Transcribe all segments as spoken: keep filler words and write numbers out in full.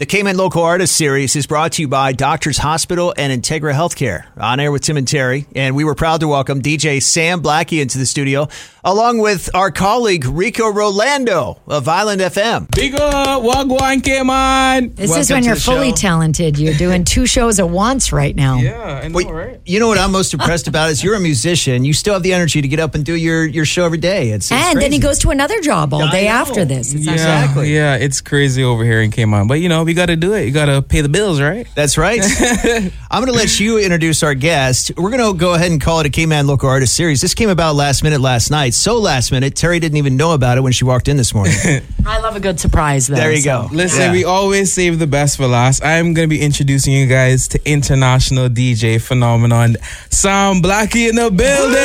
The Cayman Local Artist Series is brought to you by Doctors Hospital and Integra Healthcare. On air with Tim and Terry, and we were proud to welcome D J Sam Blackie into the studio, along with our colleague Rico Rolando of Island F M. Big up, Wagwan Cayman. This Welcome is when to you're the fully show. talented. You're doing two shows at once right now. Yeah, I know, Wait, right? You know what I'm most impressed about is you're a musician. You still have the energy to get up and do your, your show every day. It's, it's and then he crazy. goes to another job all I day know. after this. It's Yeah, Exactly. yeah, it's crazy over here in Cayman. But, you know, we got to do it. You got to pay the bills, right? That's right. I'm going to let you introduce our guest. We're going to go ahead and call it a Cayman Local Artist Series. This came about last minute last night. So last minute, Terry didn't even know about it when she walked in this morning. I love a good surprise, though. There you so. go. Listen, Yeah. we always save the best for last. I'm going to be introducing you guys to international D J phenomenon, Sam Blackie in the building.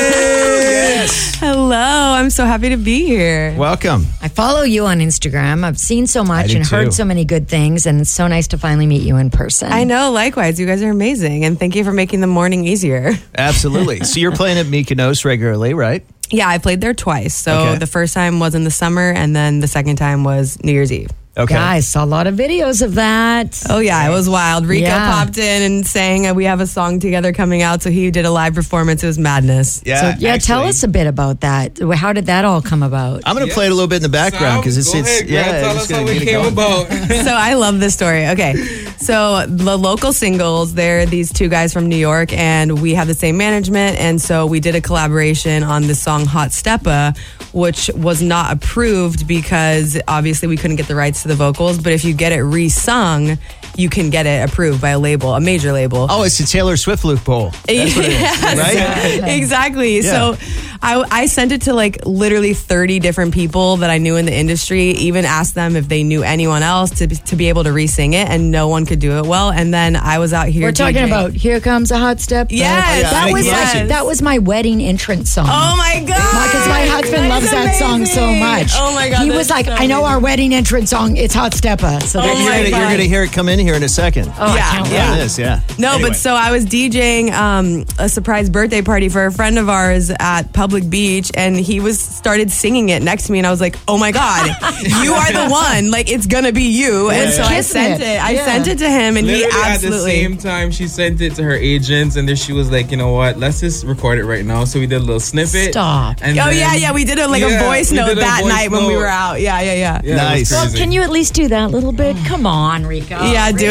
Yes. Hello, I'm so happy to be here. Welcome. I follow you on Instagram. I've seen so much do and too. heard so many good things, and it's so nice to finally meet you in person. I know, likewise. You guys are amazing, and thank you for making the morning easier. Absolutely. So you're playing at Mykonos regularly, right? Yeah, I played there twice. So Okay. the first time was in the summer, and then the second time was New Year's Eve. Okay. Guys, saw a lot of videos of that. Oh, yeah, it was wild. Rico Yeah. popped in and sang, uh, we have a song together coming out, so he did a live performance. It was madness. Yeah. So, yeah, tell actually, us a bit about that. How did that all come about? I'm going to play it a little bit in the background because it's, Go it's ahead, yeah, girl, tell it's us gonna how get it it came going. about. So I love this story. Okay. So the local singles, they're these two guys from New York, and we have the same management. And so we did a collaboration on the song Hot Steppa, which was not approved because obviously we couldn't get the rights to the vocals. But if you get it re-sung, you can get it approved by a label, a major label. Oh, it's a Taylor Swift loophole. That's what it is, Yes. right? Exactly. Yeah. So I, I sent it to like literally thirty different people that I knew in the industry, even asked them if they knew anyone else to, to be able to re-sing it, and no one could do it well. And then I was out here We're talking DJing. about Here Comes a Hot Step. Yes. Yeah, that I was can like, imagine. that was my wedding entrance song. Oh my God. Because my husband That loves is that song so amazing. much. Oh my God. He that's was like, so I know amazing. our wedding entrance song. It's Hot Steppa. So Oh that's You're my gonna, God. you're gonna hear it come in here in a second. Oh, I Yeah, can't yeah. wait. This, yeah. No, Anyway. but so I was DJing um, a surprise birthday party for a friend of ours at Public Beach, and he was started singing it next to me, and I was like, "Oh my God, you are the one! Like it's gonna be you!" And Yeah, so yeah. I Kissing sent it. it. I Yeah. sent it to him, and Literally he at the absolutely. same time, she sent it to her agents, and then she was like, you know what, let's just record it right now. So we did a little snippet. Stop. And Oh then- yeah, yeah. We did a, like Yeah, a voice we note did a that voice night when we note. were out. Yeah, yeah, yeah. Yeah, Nice. it was Well, crazy. can you at least do that little bit? Come on, Rico. Yeah, do it. You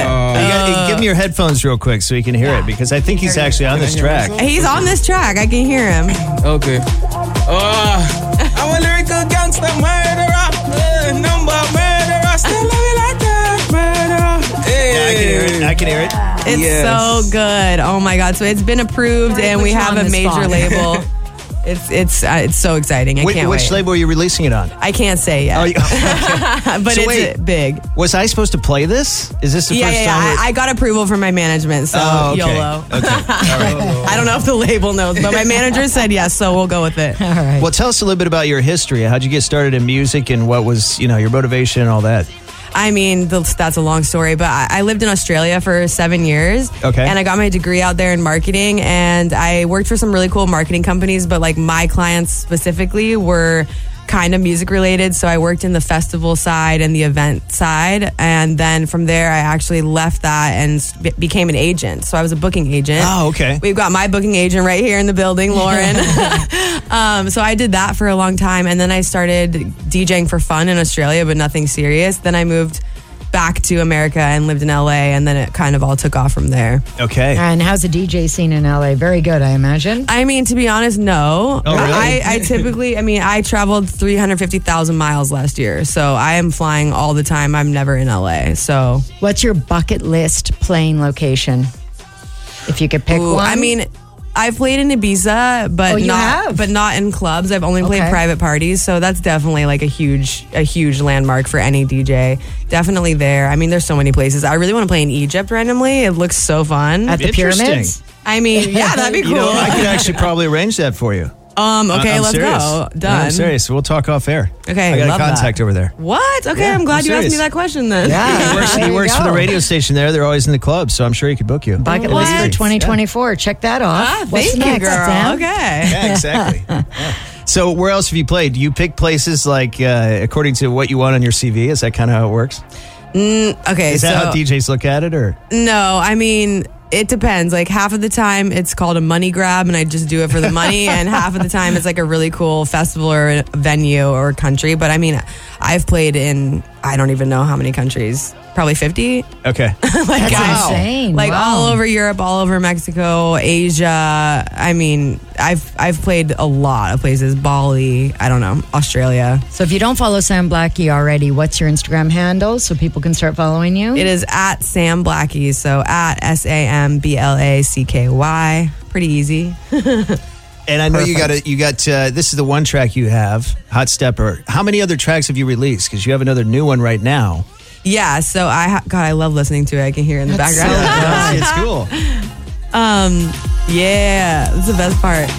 gotta- Uh, give me your headphones real quick so you can hear it, because I think he's actually on this Can I hear track. myself? He's on this track. I can hear him. Okay. Oh, I'm a lyrical gangster murderer. Uh, number murderer. Still love you like that, murderer. Hey. Yeah, I can hear it. I can hear it. It's Yes. so good. Oh my God. So it's been approved, and we Put you have on a the major spot. label. It's it's uh, it's so exciting. I Which, can't which wait. label are you releasing it on? I can't say yet, Oh, you- okay. but So it's wait. uh, big. Was I supposed to play this? Is this the Yeah, first yeah, time? yeah. that- I, I got approval from my management, so oh, okay. YOLO. Okay. All right. I don't know if the label knows, but my manager said yes, so we'll go with it. All right. Well, tell us a little bit about your history. How'd you get started in music, and what was, you know, your motivation and all that? I mean, the, that's a long story, but I, I lived in Australia for seven years. Okay. And I got my degree out there in marketing, and I worked for some really cool marketing companies, but like my clients specifically were kind of music related. So I worked in the festival side and the event side. And then from there, I actually left that and s- be- became an agent. So I was a booking agent. Oh, okay. We've got my booking agent right here in the building, Lauren. um, so I did that for a long time. And then I started DJing for fun in Australia, but nothing serious. Then I moved back to America and lived in L A, and then it kind of all took off from there. Okay. And how's the D J scene in L A? Very good, I imagine. I mean, to be honest, no. Oh, really? I, I typically, I mean, I traveled three hundred fifty thousand miles last year, so I am flying all the time. I'm never in L A, so. What's your bucket list playing location? If you could pick Ooh, one. I mean, I've played in Ibiza, but Oh, you not, have? but not in clubs. I've only played Okay. private parties, so that's definitely like a huge, a huge landmark for any D J. Definitely there. I mean, there's so many places. I really want to play in Egypt randomly. It looks so fun. at the Interesting. pyramids? I mean, yeah, that'd be cool. You know, I could actually probably arrange that for you. um, okay, I'm let's serious. go. No, Done. I'm serious. We'll talk off air. Okay, I got love a contact that. over there. What? Okay, Yeah, I'm glad I'm you asked me serious. that question then. Yeah. He works, There he you works for the go. radio station there. They're always in the club, so I'm sure he could book you. Bucket What? list for twenty twenty-four. Check that off. Ah, What's thank you, next, girl. Sam? Okay. Yeah, exactly. Yeah. So where else have you played? Do you pick places like uh, according to what you want on your C V? Is that kind of how it works? Okay, Is that so how D Js look at it, or? no, I mean, it depends. Like half of the time it's called a money grab and I just do it for the money. And half of the time it's like a really cool festival or a venue or country. But I mean, I've played in, I don't even know how many countries, probably fifty. Okay. like That's I- insane. Like Wow. all over Europe, all over Mexico, Asia. I mean, I've I've played a lot of places. Bali, I don't know, Australia. So if you don't follow Sam Blackie already, what's your Instagram handle so people can start following you? It is at Sam Blackie, so at S A M B L A C K Y. Pretty easy. And I know you got you got. Uh, this is the one track you have, Hot Stepper. How many other tracks have you released? Because you have another new one right now. Yeah, so I ha- God, I love listening to it. I can hear it in the That's background. so Yeah, it's cool. Um, yeah, that's the best part.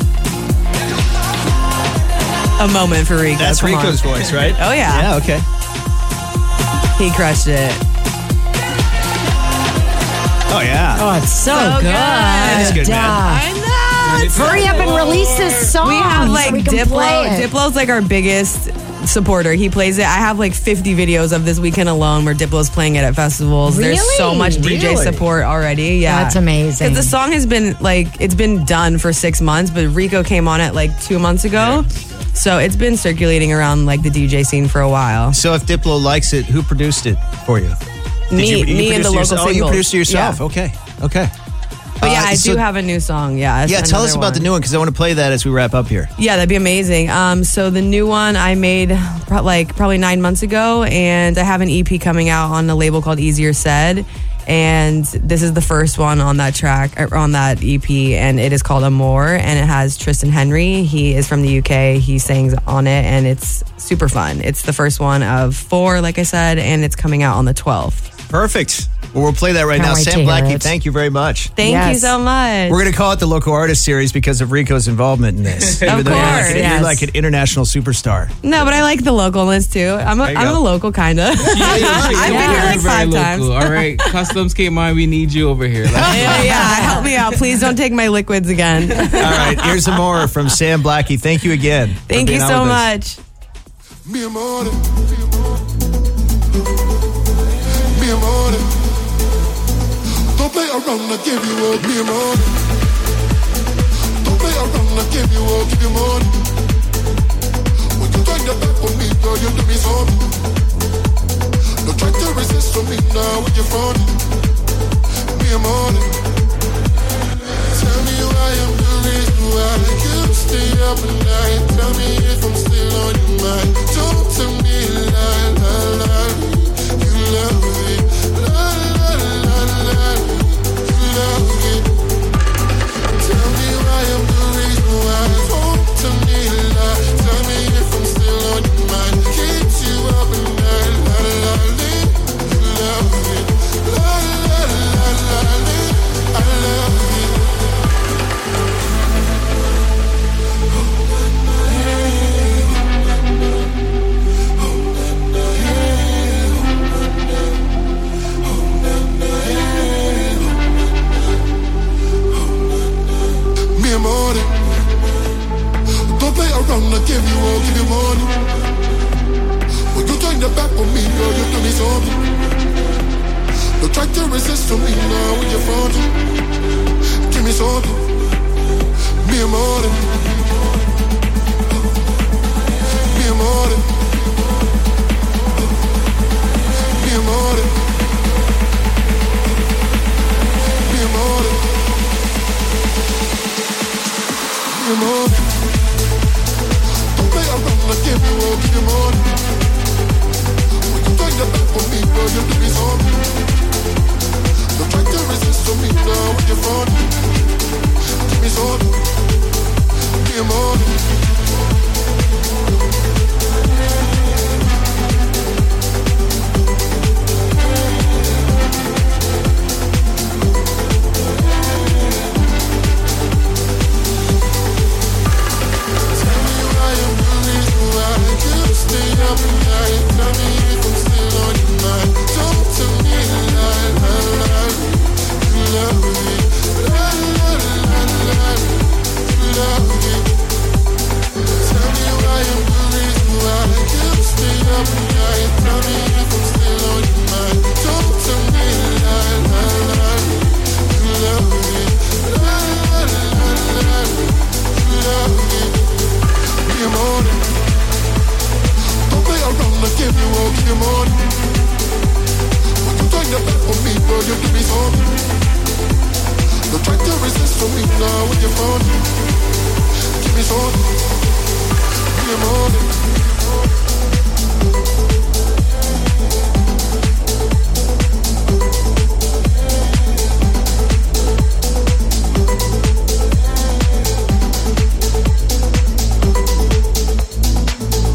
A moment for Rico. That's Come on. Rico's voice, right? Oh, yeah. Yeah. Okay. He crushed it. Oh yeah. Oh, it's so, So good. good. That's good, man. I know. Hurry up and release this song. We have like so we can play Diplo. it. Diplo's like our biggest supporter. He plays it. I have like fifty videos of this weekend alone where Diplo's playing it at festivals. There's so Really? much D J Really? support already. Yeah. That's amazing. Because the song has been like, it's been done for six months, but Rico came on it like two months ago. So it's been circulating around like the D J scene for a while. So if Diplo likes it, who produced it for you? Did Me, you, you me and produced the it local yourself? Oh, you singles. produced it yourself. Yeah. Okay. Okay. But yeah, Uh, I so- do have a new song. Yeah. it's Yeah, tell us another about the one. new one because I want to play that as we wrap up here. Yeah, that'd be amazing. Um, so the new one I made pro- like probably nine months ago, and I have an E P coming out on a label called Easier Said, and this is the first one on that track or on that E P, and it is called Amor, and it has Tristan Henry. He is from the U K. He sings on it, and it's super fun. It's the first one of four, like I said, and it's coming out on the twelfth. Perfect. Well, we'll play that right Can't now. wait to Sam hear Blackie, it. thank you very much. Thank you Yes. so much. We're going to call it the Local Artist Series because of Rico's involvement in this. Of Even though you're like, course, an, yes. you're like an international superstar. no, but I like the localness too. I'm a, There you I'm go. a local kind of. Yeah, I've been here like five times. All right, Customs came on. We need you over here. Let's Yeah, yeah, help me out. Please don't take my liquids again. All right, here's some more from Sam Blackie. Thank you again. for Thank you being on so with us. much. Mi amore, mi amore, don't play around, I give you up, mi amore. Don't play around, I give you up, give you more. When you turn your back on me, girl, you do me something. Don't try to resist from me now with your phone, mi amore. Tell me why I'm the reason why you stay up at night. Tell me if I'm still on your mind. Don't tell me lie, lie, lie. You love me, lie, lie, lie, lie. You love me. Tell me why I'm the reason why. Don't tell me lie. Tell me if I'm still on your mind. Keep you up at night, lie, lie, lie. You love me, lie, lie, lie, lie. I love you. Mi amore, don't play around, I give you all, give you money. When you turn your back on me, girl, you do me something. Don't try to resist from me now when you're fronting. Give me something, mi amore, mi amore, mi amore, mi amore. Mi amore, don't play around, I give you all, give you more. When you turn your back on me, girl, you do me something. Don't try to resist from me now when you're fronting. Give me something, mi amore. Tell me why I'm up, give you money. When you turn your back on me, girl, you give me something. Don't try to resist from me now with your phone. Give me something. Give me money.